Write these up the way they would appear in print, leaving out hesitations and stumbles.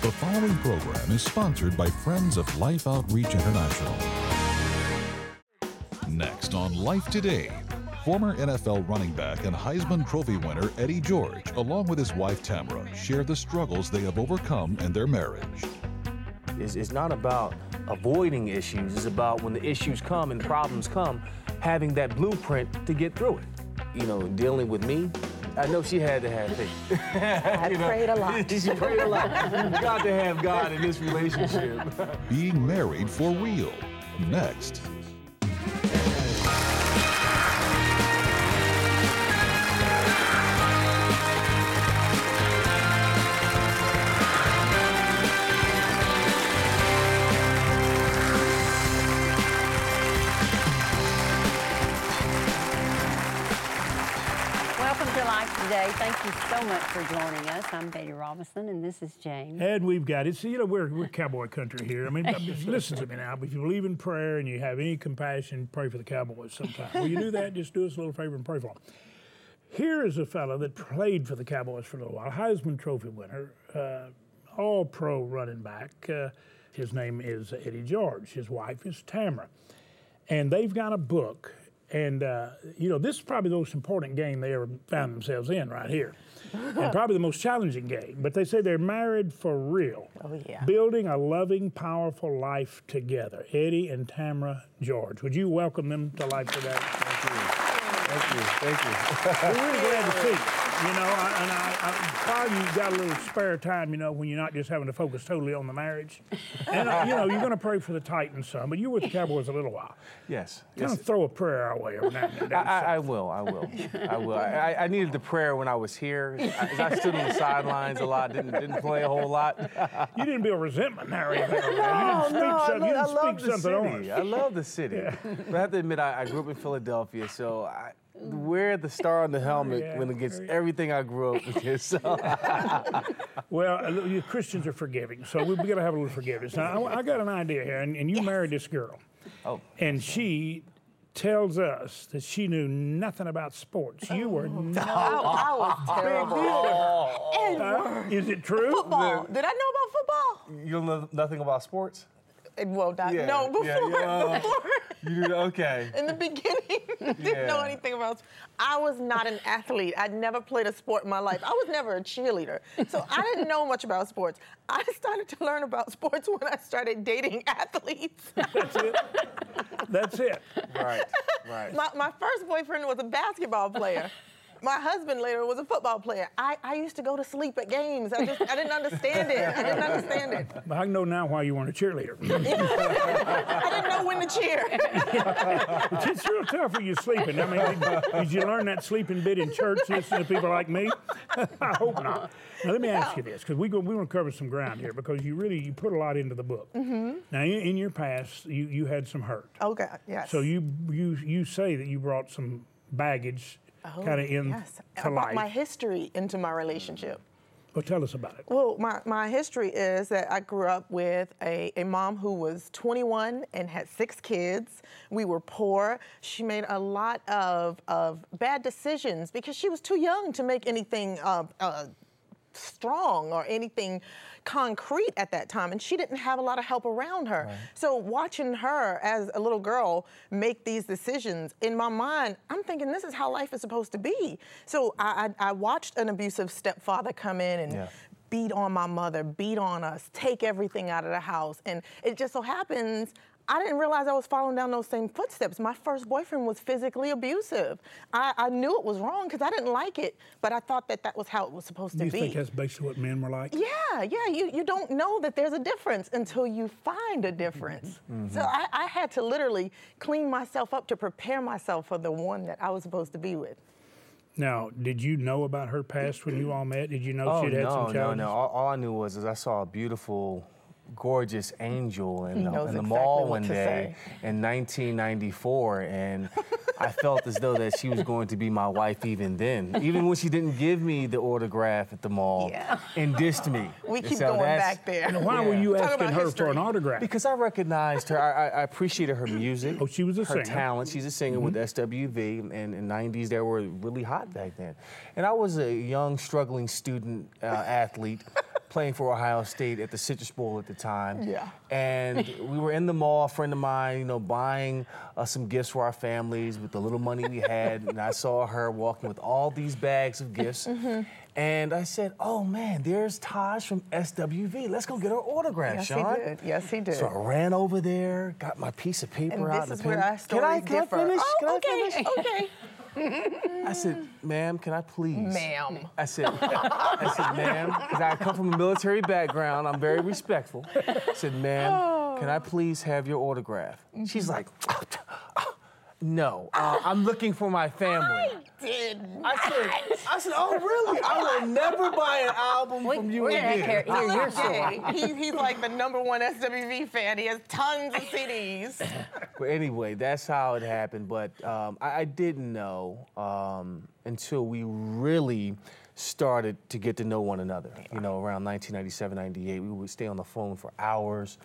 The following program is sponsored by Friends of Life Outreach International. Next on Life Today, former NFL running back and Heisman Trophy winner Eddie George, along with his wife Tamara, share the struggles they have overcome in their marriage. It's not about avoiding issues. It's about when the issues come and problems come, having that blueprint to get through it. You know, dealing with me, I know she had to have faith. I prayed a lot. She prayed a lot. You got to have God in this relationship. Being married for real. Next. Today. Thank you so much for joining us. I'm Betty Robinson, and this is James. And we've got it. See, you know, we're cowboy country here. I mean, listen to me now. If you believe in prayer and you have any compassion, pray for the Cowboys sometime. Will you do that? Just do us a little favor and pray for them. Here is a fellow that played for the Cowboys for a little while, Heisman Trophy winner, all-pro running back. His name is Eddie George. His wife is Tamara. And they've got a book. And, you know, this is probably the most important game they ever found themselves in right here. And probably the most challenging game. But they say they're married for real. Oh, yeah. Building a loving, powerful life together. Eddie and Tamara George. Would you welcome them to Life Today? Thank you. We're really glad to see you. You know, I'm proud you got a little spare time, you know, when you're not just having to focus totally on the marriage. And, you know, you're going to pray for the Titans some, but you were with the Cowboys a little while. Yes. Kind of throw a prayer our way every now and then. I will. I needed the prayer when I was here. I stood on the sidelines a lot, didn't play a whole lot. You didn't build resentment there or anything. I love the city. On us. I love the city. Yeah. But I have to admit, I grew up in Philadelphia, so I wear the star on the helmet when it gets everything I grew up with. So. Well, you Christians are forgiving, so we've got to have a little forgiveness. Now, I got an idea here, and you married this girl. Oh. And she tells us that she knew nothing about sports. You were not. I was terrible. Is it true? Football. Did I know about football? You know nothing about sports? Well, no, before. You did, okay. In the beginning, didn't know anything about. I was not an athlete. I'd never played a sport in my life. I was never a cheerleader, so I didn't know much about sports. I started to learn about sports when I started dating athletes. That's it. That's it. Right. My first boyfriend was a basketball player. My husband later was a football player. I used to go to sleep at games. I didn't understand it. But I know now why you weren't a cheerleader. I didn't know when to cheer. It's real tough when you're sleeping. I mean, did you learn that sleeping bit in church listening to people like me? I hope not. Now, let me ask you this, because we want to cover some ground here, because you put a lot into the book. Mm-hmm. Now, in your past, you had some hurt. Okay, yes. So you say that you brought some baggage kind of into life. My history into my relationship. Well, tell us about it. Well, my history is that I grew up with a mom who was 21 and had 6 kids. We were poor. She made a lot of bad decisions because she was too young to make anything strong or anything concrete at that time, and she didn't have a lot of help around her. Right. So watching her as a little girl make these decisions, in my mind, I'm thinking this is how life is supposed to be. So I watched an abusive stepfather come in and beat on my mother, beat on us, take everything out of the house, and it just so happens I didn't realize I was following down those same footsteps. My first boyfriend was physically abusive. I knew it was wrong because I didn't like it, but I thought that was how it was supposed to be. Do you think that's basically what men were like? Yeah. You don't know that there's a difference until you find a difference. Mm-hmm. So I had to literally clean myself up to prepare myself for the one that I was supposed to be with. Now, did you know about her past when you all met? Did you know she'd had some challenges? No. All I knew was I saw a beautiful, gorgeous angel in the mall one day in 1994, and I felt as though that she was going to be my wife even then, even when she didn't give me the autograph at the mall and dissed me. We keep going back there. And why were you asking her for an autograph? Because I recognized her. I appreciated her music. Oh, she was a singer. Her talent. She's a singer with SWV, and in the 90s they were really hot back then. And I was a young, struggling student athlete playing for Ohio State at the Citrus Bowl at the time. Yeah. And we were in the mall, a friend of mine, you know, buying some gifts for our families with the little money we had. And I saw her walking with all these bags of gifts. And I said, oh man, there's Taj from SWV. Let's go get her autograph, Yes, Sean. he did. Yes, he did. So I ran over there, got my piece of paper out. And this is where our stories differ. Can I finish? Oh, Can I okay, finish? okay. I said, ma'am, can I please? Ma'am. I said, ma'am, because I come from a military background, I'm very respectful. I said, ma'am, can I please have your autograph? She's like, no, I'm looking for my family. I said, oh, really? I will never buy an album from you again. Hear your story. He's like the #1 SWV fan. He has tons of CDs. But anyway, that's how it happened. But I didn't know until we really started to get to know one another. You know, around 1997, 98, we would stay on the phone for hours.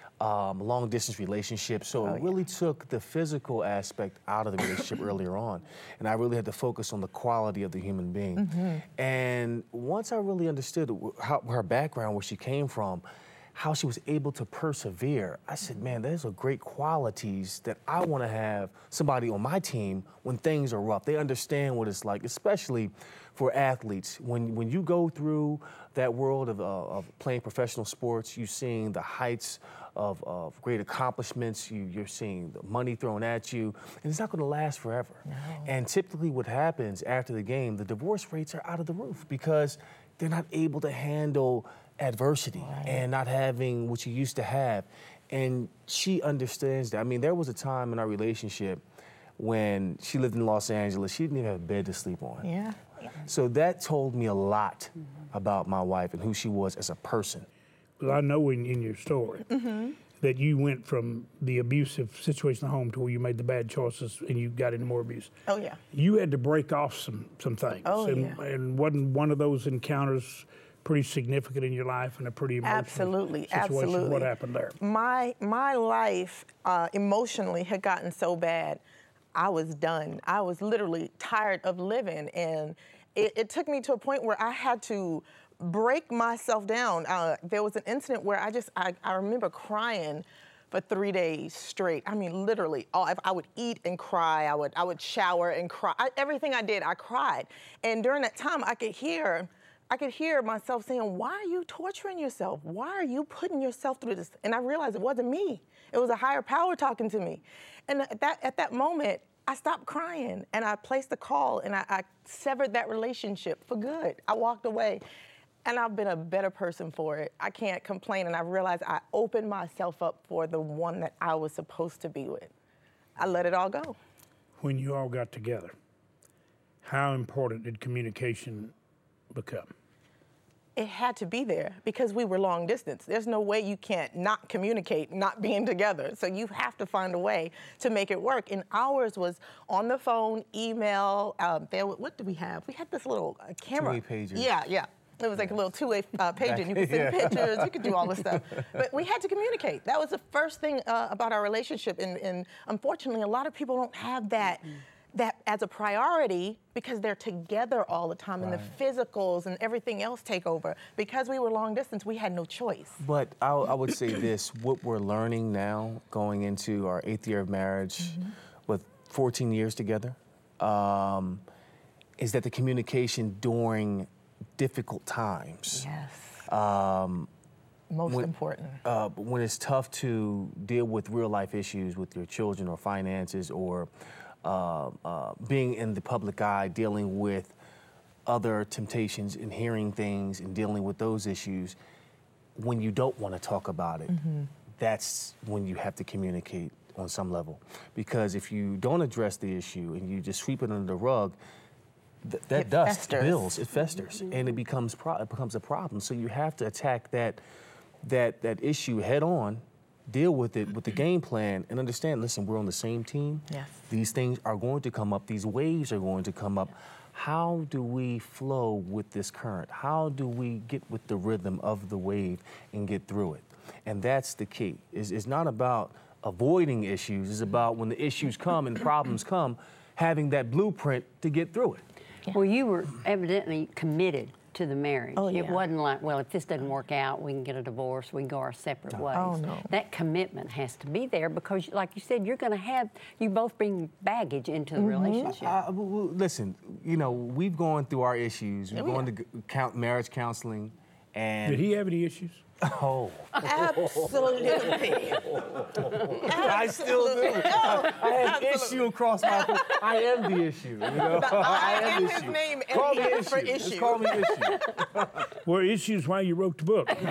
Long distance relationship. So it really took the physical aspect out of the relationship earlier on. And I really had to focus on the quality of the human being. And once I really understood how her background, where she came from, how she was able to persevere, I said, man, those are great qualities that I want to have somebody on my team when things are rough. They understand what it's like, especially for athletes. When you go through that world of playing professional sports, you're seeing the heights of great accomplishments, you're seeing the money thrown at you, and it's not going to last forever. No. And typically what happens after the game, the divorce rates are out of the roof because they're not able to handle adversity and not having what you used to have. And she understands that. I mean, there was a time in our relationship when she lived in Los Angeles, she didn't even have a bed to sleep on. Yeah. So that told me a lot about my wife and who she was as a person. Well, I know in your story that you went from the abusive situation at home to where you made the bad choices and you got into more abuse. Oh, yeah. You had to break off some things. Oh, and wasn't one of those encounters pretty significant in your life and a pretty emotional situation? Absolutely. What happened there? My life emotionally had gotten so bad, I was done. I was literally tired of living, and it took me to a point where I had to break myself down. There was an incident where I remember crying for 3 days straight. I mean, literally, I would eat and cry. I would shower and cry. Everything I did, I cried. And during that time, I could hear myself saying, why are you torturing yourself? Why are you putting yourself through this? And I realized it wasn't me. It was a higher power talking to me. And at that moment, I stopped crying and I placed the call and I severed that relationship for good. I walked away. And I've been a better person for it. I can't complain, and I realized I opened myself up for the one that I was supposed to be with. I let it all go. When you all got together, how important did communication become? It had to be there because we were long distance. There's no way you can't not communicate, not being together. So you have to find a way to make it work. And ours was on the phone, email. What did we have? We had this little camera. Two-way pager. Yeah. It was like a little two-way page, and you could send pictures, you could do all this stuff. But we had to communicate. That was the first thing about our relationship. And unfortunately, a lot of people don't have that as a priority because they're together all the time, and the physicals and everything else take over. Because we were long distance, we had no choice. But I would say this, what we're learning now, going into our 8th year of marriage with 14 years together, is that the communication during difficult times. Yes. Most important. When it's tough to deal with real life issues with your children or finances or being in the public eye, dealing with other temptations and hearing things and dealing with those issues, when you don't want to talk about it, that's when you have to communicate on some level. Because if you don't address the issue and you just sweep it under the rug, that dust festers. builds, it festers, and it becomes a problem. So you have to attack that issue head on, deal with it with the game plan, and understand, listen, we're on the same team. Yes. These things are going to come up. These waves are going to come up. How do we flow with this current? How do we get with the rhythm of the wave and get through it? And that's the key. It's not about avoiding issues. It's about when the issues come and problems come, having that blueprint to get through it. Well, you were evidently committed to the marriage. Oh, yeah. It wasn't like, well, if this doesn't work out, we can get a divorce, we can go our separate ways. Oh, no. That commitment has to be there because, like you said, you're going to have, you both bring baggage into the relationship. Listen, you know, we've gone through our issues. We've gone to marriage counseling. And Did he have any issues? Oh. Absolutely. I still do. I have issue across my. I am the issue. You know? I am the his issue. name, and Call he me is for issue. issue. Just call me issue. Were issues why you wrote the book? You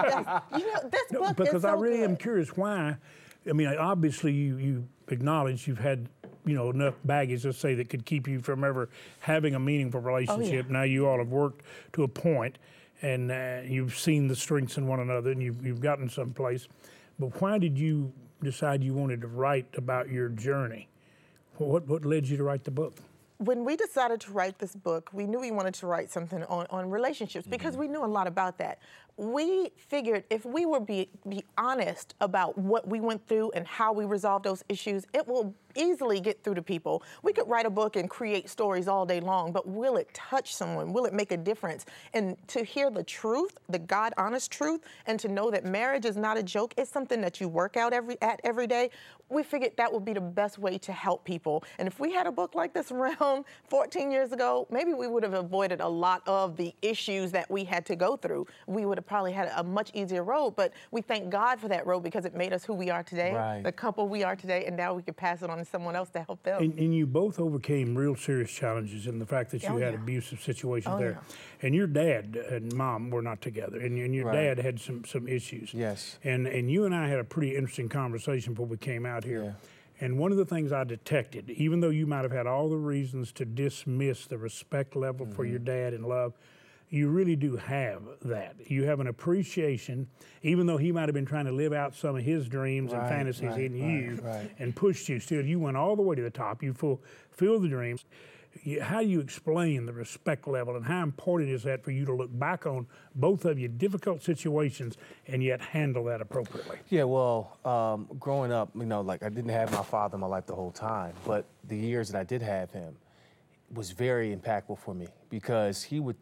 know, this book Because is so I really am good. curious why. I mean, obviously you acknowledge you've had, you know, enough baggage, let's say, that could keep you from ever having a meaningful relationship. Oh, yeah. Now you all have worked to a point, and you've seen the strengths in one another, and you've gotten someplace. But why did you decide you wanted to write about your journey? What led you to write the book? When we decided to write this book, we knew we wanted to write something on relationships because we knew a lot about that. We figured if we were be honest about what we went through and how we resolved those issues, it will easily get through to people. We could write a book and create stories all day long, but will it touch someone? Will it make a difference? And to hear the truth, the God honest truth, and to know that marriage is not a joke, it's something that you work out every day, we figured that would be the best way to help people. And if we had a book like this around 14 years ago, maybe we would have avoided a lot of the issues that we had to go through. We would have probably had a much easier road, but we thank God for that road because it made us who we are today, the couple we are today, and now we can pass it on to someone else to help them. And you both overcame real serious challenges in the fact that you had abusive situations there. Yeah. And your dad and mom were not together, and your dad had some issues. Yes. And you and I had a pretty interesting conversation before we came out here. Yeah. And one of the things I detected, even though you might have had all the reasons to dismiss the respect level for your dad and love, you really do have that. You have an appreciation, even though he might have been trying to live out some of his dreams and fantasies in you and pushed you. Still, you went all the way to the top. You fulfilled the dreams. How do you explain the respect level, and how important is that for you to look back on both of your difficult situations and yet handle that appropriately? Yeah, well, growing up, you know, like I didn't have my father in my life the whole time, but the years that I did have him was very impactful for me because he would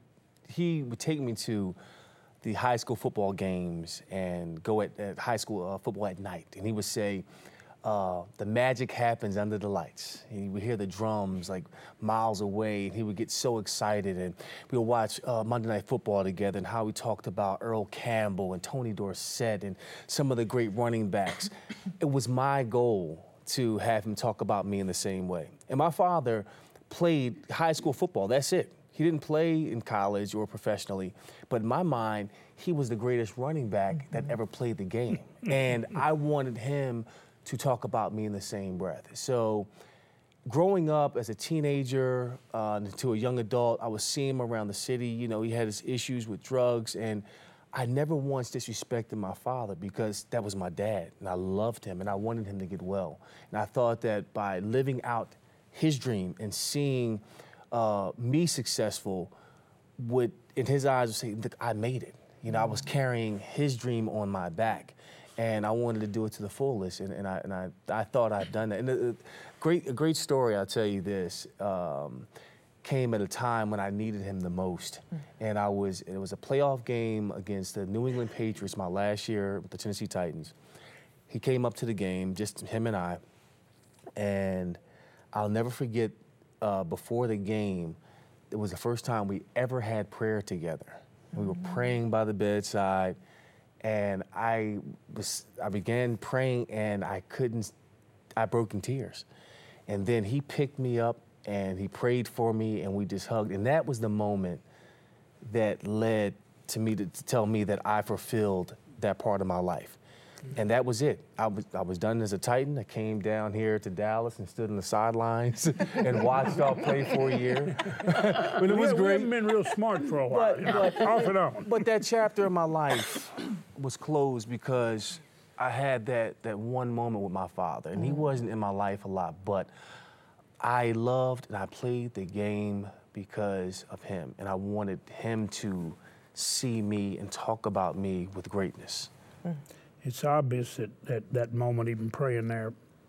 take me to the high school football games and go at high school football at night, and he would say, the magic happens under the lights. He would hear the drums like miles away, and he would get so excited. And we would watch Monday Night Football together, and how we talked about Earl Campbell and Tony Dorsett and some of the great running backs. It was my goal to have him talk about me in the same way. And my father played high school football. That's it. He didn't play in college or professionally, but in my mind, he was the greatest running back that ever played the game. And I wanted him to talk about me in the same breath. So growing up as a teenager to a young adult, I was seeing him around the city. You know, he had his issues with drugs, and I never once disrespected my father because that was my dad, and I loved him, and I wanted him to get well. And I thought that by living out his dream and seeing me successful would, in his eyes, would say, look, I made it. You know, I was carrying his dream on my back, and I wanted to do it to the fullest, and I thought I'd done that. And a great story, I'll tell you this, came at a time when I needed him the most. And it was a playoff game against the New England Patriots my last year with the Tennessee Titans. He came up to the game, just him and I, and I'll never forget, before the game, it was the first time we ever had prayer together. We were praying by the bedside, and I began praying, and I broke in tears. And then he picked me up, and he prayed for me, and we just hugged. And that was the moment that led to me to tell me that I fulfilled that part of my life. And that was it. I was done as a Titan. I came down here to Dallas and stood on the sidelines and watched y'all play for a year. But it was great. We haven't been real smart for a while, off and on. But that chapter of my life was closed because I had that one moment with my father, and he wasn't in my life a lot, but I loved and I played the game because of him, and I wanted him to see me and talk about me with greatness. It's obvious that moment, even praying there,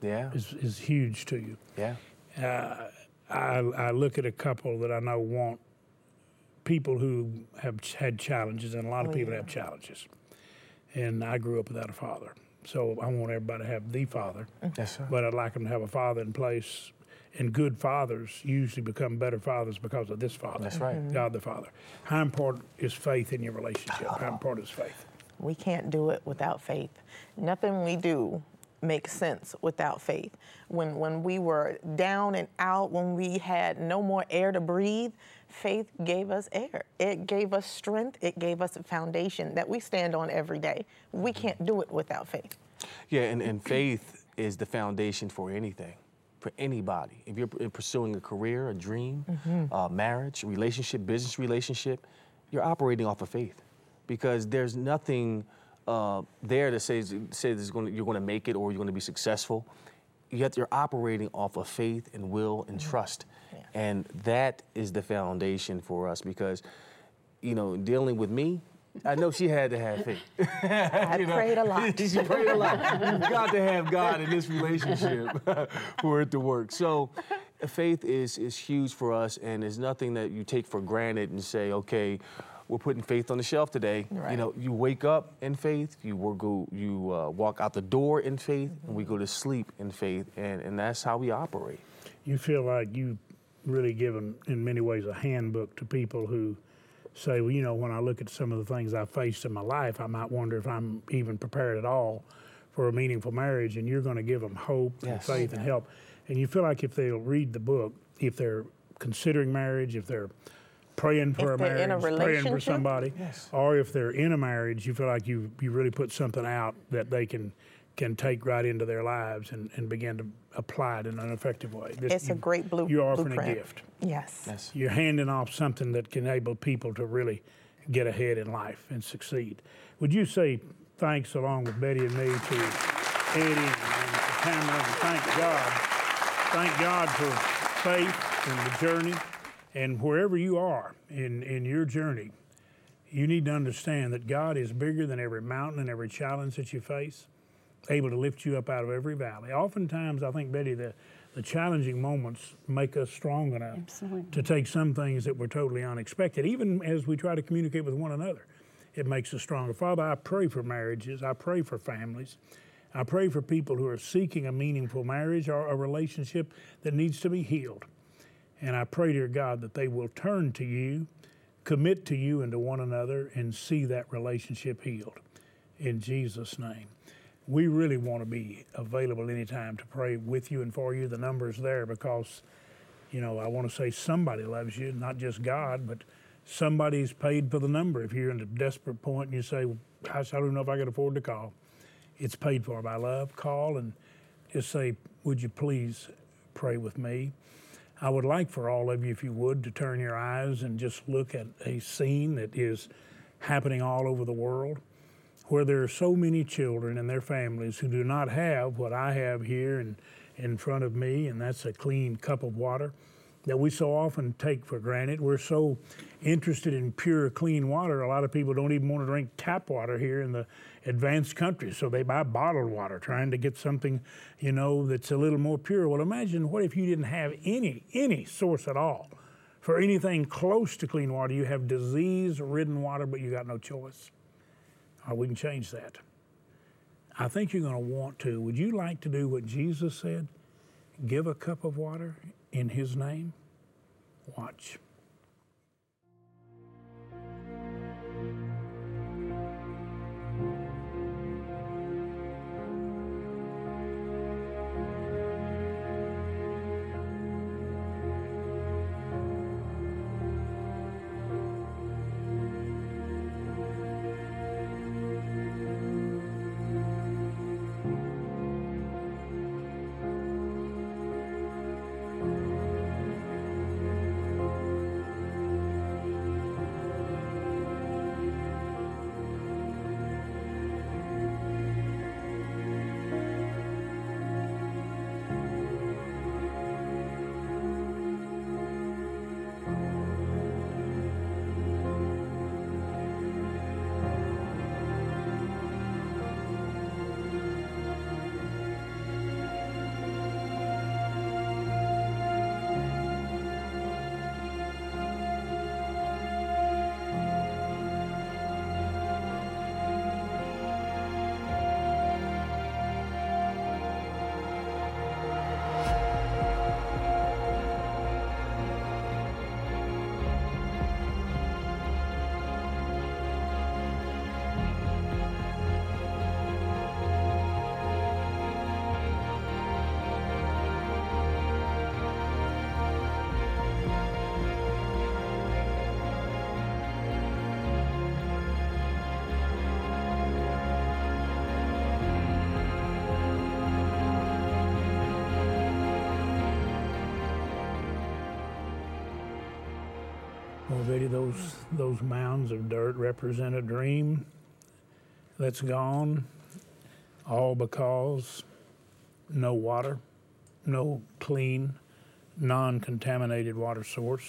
is huge to you. Yeah. I look at a couple that I know want people who have had challenges, and a lot of people have challenges. And I grew up without a father. So I want everybody to have the father. Yes, sir. But I'd like them to have a father in place. And good fathers usually become better fathers because of this father. That's right. God the Father. How important is faith in your relationship? How important is faith? We can't do it without faith. Nothing we do makes sense without faith. When we were down and out, when we had no more air to breathe, faith gave us air. It gave us strength. It gave us a foundation that we stand on every day. We can't do it without faith. Yeah, and faith is the foundation for anything, for anybody. If you're pursuing a career, a dream, marriage, relationship, business relationship, you're operating off of faith, because there's nothing there that says you're going to make it or you're going to be successful. Yet you're operating off of faith and will and trust. Yeah. And that is the foundation for us, because, dealing with me, I know she had to have faith. I prayed a lot. She prayed a lot. You've got to have God in this relationship for it to work. So faith is huge for us, and it's nothing that you take for granted and say, okay, we're putting faith on the shelf today. Right. You wake up in faith, you walk out the door in faith, and we go to sleep in faith, and that's how we operate. You feel like you've really given, in many ways, a handbook to people who say, well, when I look at some of the things I've faced in my life, I might wonder if I'm even prepared at all for a meaningful marriage, and you're going to give them hope and faith and help. And you feel like if they'll read the book, if they're considering marriage, if they're praying for a marriage, praying for somebody, or if they're in a marriage, you feel like you really put something out that they can take right into their lives and begin to apply it in an effective way. It's a great blueprint. You're offering a gift. Yes. You're handing off something that can enable people to really get ahead in life and succeed. Would you say thanks, along with Betty and me, to Eddie and Tamara, and thank God. Thank God for faith and the journey. And wherever you are in your journey, you need to understand that God is bigger than every mountain and every challenge that you face, able to lift you up out of every valley. Oftentimes, I think, Betty, the challenging moments make us strong enough to take some things that were totally unexpected. Even as we try to communicate with one another, it makes us stronger. Father, I pray for marriages. I pray for families. I pray for people who are seeking a meaningful marriage or a relationship that needs to be healed. And I pray, dear God, that they will turn to you, commit to you and to one another, and see that relationship healed. In Jesus' name. We really want to be available anytime to pray with you and for you. The number's there because, I want to say somebody loves you, not just God, but somebody's paid for the number. If you're in a desperate point and you say, I don't know if I can afford to call, it's paid for by love. Call and just say, would you please pray with me? I would like for all of you, if you would, to turn your eyes and just look at a scene that is happening all over the world, where there are so many children and their families who do not have what I have here in front of me, and that's a clean cup of water that we so often take for granted. We're so interested in pure, clean water, a lot of people don't even want to drink tap water here in the advanced countries, so they buy bottled water, trying to get something, that's a little more pure. Well, imagine what if you didn't have any source at all for anything close to clean water. You have disease-ridden water, but you got no choice. We can change that. I think you're going to want to. Would you like to do what Jesus said? Give a cup of water in His name? Watch. Oh, Betty, those mounds of dirt represent a dream that's gone, all because no water, no clean, non-contaminated water source.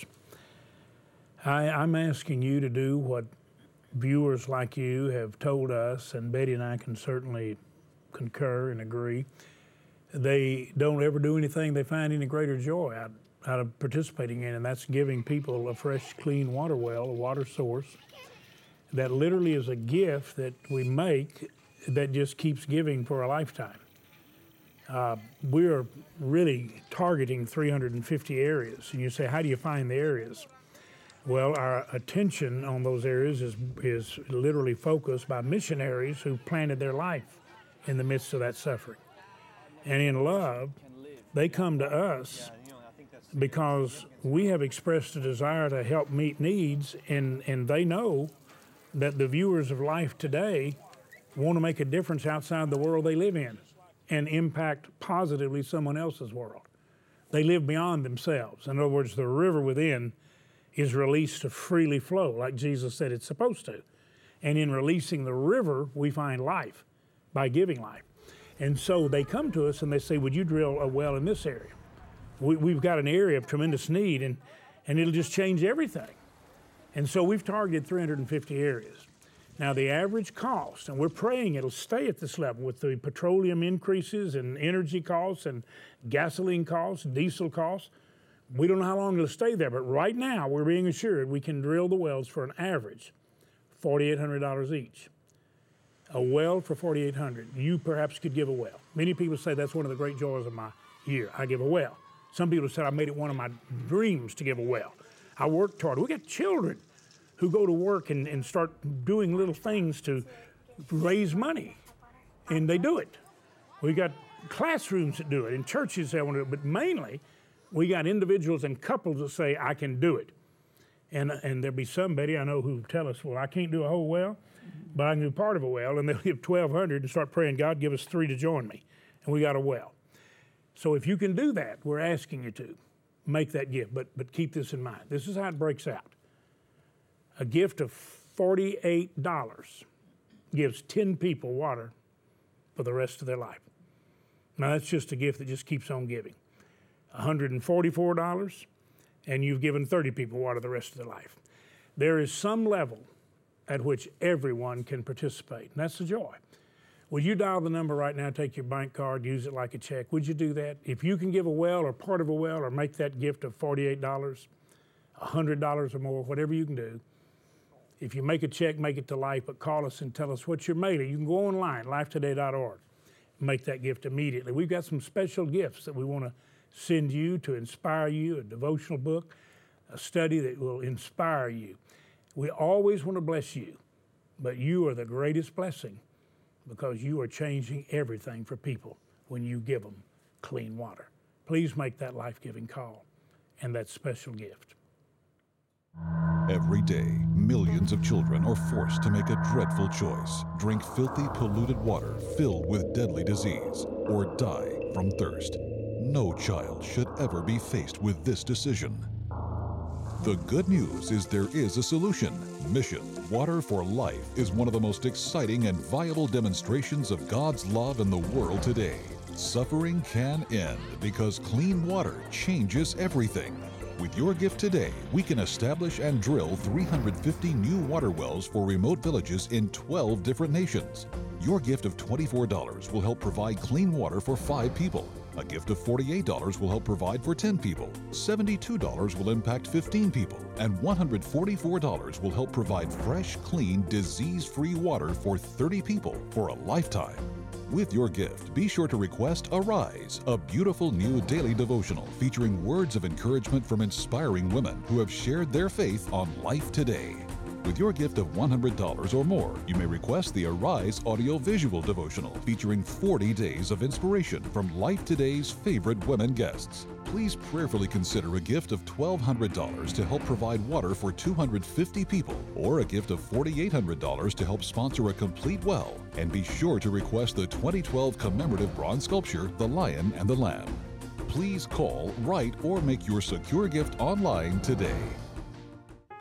I'm asking you to do what viewers like you have told us, and Betty and I can certainly concur and agree. They don't ever do anything they find any greater joy out of participating in, and that's giving people a fresh, clean water well, a water source that literally is a gift that we make that just keeps giving for a lifetime. We're really targeting 350 areas. And you say, how do you find the areas? Well, our attention on those areas is literally focused by missionaries who planted their life in the midst of that suffering. And in love, they come to us because we have expressed a desire to help meet needs, and they know that the viewers of Life Today want to make a difference outside the world they live in and impact positively someone else's world. They live beyond themselves. In other words, the river within is released to freely flow, like Jesus said it's supposed to. And in releasing the river, we find life by giving life. And so they come to us and they say, would you drill a well in this area? We've got an area of tremendous need, and it'll just change everything. And so we've targeted 350 areas. Now the average cost, and we're praying it'll stay at this level with the petroleum increases and energy costs and gasoline costs, diesel costs. We don't know how long it'll stay there, but right now we're being assured we can drill the wells for an average $4,800 each. A well for $4,800. You perhaps could give a well. Many people say that's one of the great joys of my year. I give a well. Some people said I made it one of my dreams to give a well. I worked hard. We got children who go to work and start doing little things to raise money, and they do it. We got classrooms that do it, and churches that want to do it, but mainly we got individuals and couples that say, I can do it. And there'll be somebody I know who tell us, well, I can't do a whole well, but I can do part of a well, and they'll give $1,200 and start praying, God, give us 3 to join me, and we got a well. So if you can do that, we're asking you to make that gift, but keep this in mind. This is how it breaks out. A gift of $48 gives 10 people water for the rest of their life. Now that's just a gift that just keeps on giving. $144, and you've given 30 people water the rest of their life. There is some level at which everyone can participate, and that's the joy. Would you dial the number right now, take your bank card, use it like a check? Would you do that? If you can give a well or part of a well or make that gift of $48, $100 or more, whatever you can do, if you make a check, make it to Life, but call us and tell us what's your mailing. You can go online, lifetoday.org, make that gift immediately. We've got some special gifts that we want to send you to inspire you, a devotional book, a study that will inspire you. We always want to bless you, but you are the greatest blessing because you are changing everything for people when you give them clean water. Please make that life-giving call and that special gift. Every day, millions of children are forced to make a dreadful choice: drink filthy, polluted water filled with deadly disease, or die from thirst. No child should ever be faced with this decision. The good news is there is a solution. Mission Water for Life is one of the most exciting and viable demonstrations of God's love in the world today. Suffering can end because clean water changes everything. With your gift today, we can establish and drill 350 new water wells for remote villages in 12 different nations. Your gift of $24 will help provide clean water for 5 people. A gift of $48 will help provide for 10 people. $72 will impact 15 people. And $144 will help provide fresh, clean, disease-free water for 30 people for a lifetime. With your gift, be sure to request Arise, a beautiful new daily devotional featuring words of encouragement from inspiring women who have shared their faith on Life Today. With your gift of $100 or more, you may request the Arise audio-visual devotional featuring 40 days of inspiration from Life Today's favorite women guests. Please prayerfully consider a gift of $1,200 to help provide water for 250 people, or a gift of $4,800 to help sponsor a complete well. And be sure to request the 2012 commemorative bronze sculpture, The Lion and the Lamb. Please call, write, or make your secure gift online today.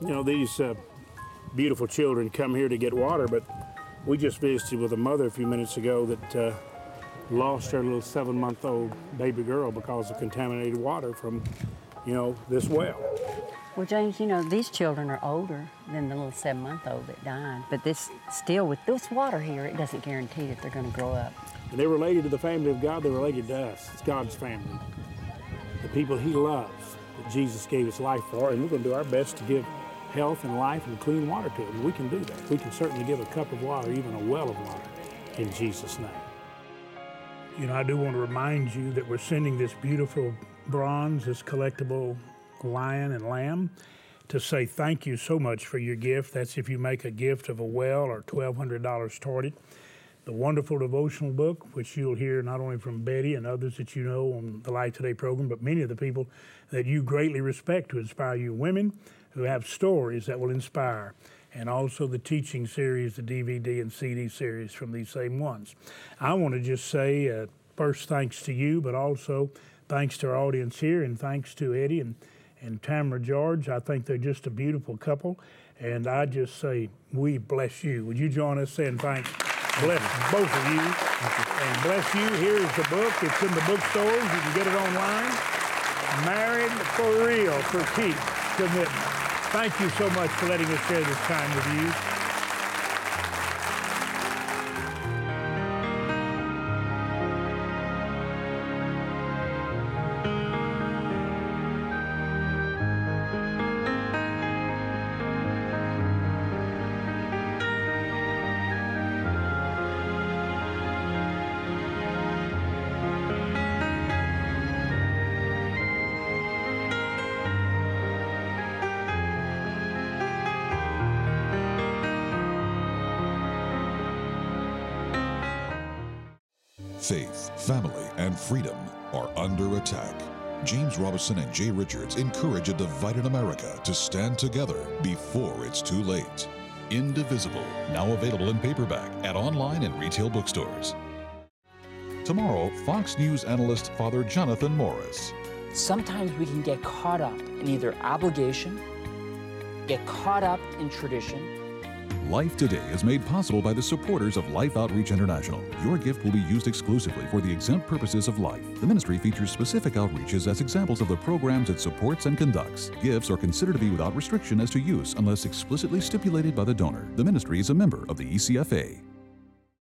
You know, these beautiful children come here to get water, but we just visited with a mother a few minutes ago that lost her little 7-month-old baby girl because of contaminated water from, you know, this well. Well, James, you know, these children are older than the little 7-month-old that died, but this still, with this water here, it doesn't guarantee that they're going to grow up. And they're related to the family of God, they're related to us. It's God's family. The people He loves, that Jesus gave His life for, and we're going to do our best to give health and life and clean water to them. We can do that. We can certainly give a cup of water, even a well of water, in Jesus' name. You know, I do want to remind you that we're sending this beautiful bronze, this collectible lion and lamb, to say thank you so much for your gift. That's if you make a gift of a well or $1,200 toward it. The wonderful devotional book, which you'll hear not only from Betty and others that you know on the Life Today program, but many of the people that you greatly respect to inspire you, women who have stories that will inspire, and also the teaching series, the DVD and CD series from these same ones. I want to just say first thanks to you, but also thanks to our audience here, and thanks to Eddie and Tamara George. I think they're just a beautiful couple, and I just say we bless you. Would you join us saying thanks? Bless both of you, and bless you. Here is the book. It's in the bookstores. You can get it online. Married for Real, for Keep Commitment. Thank you so much for letting us share this time with you. Faith, family, and freedom are under attack. James Robison and Jay Richards encourage a divided America to stand together before it's too late. Indivisible, now available in paperback at online and retail bookstores. Tomorrow, Fox News analyst Father Jonathan Morris. Sometimes we can get caught up in either obligation, get caught up in tradition. Life Today is made possible by the supporters of Life Outreach International. Your gift will be used exclusively for the exempt purposes of life. The ministry features specific outreaches as examples of the programs it supports and conducts. Gifts are considered to be without restriction as to use unless explicitly stipulated by the donor. The ministry is a member of the ECFA.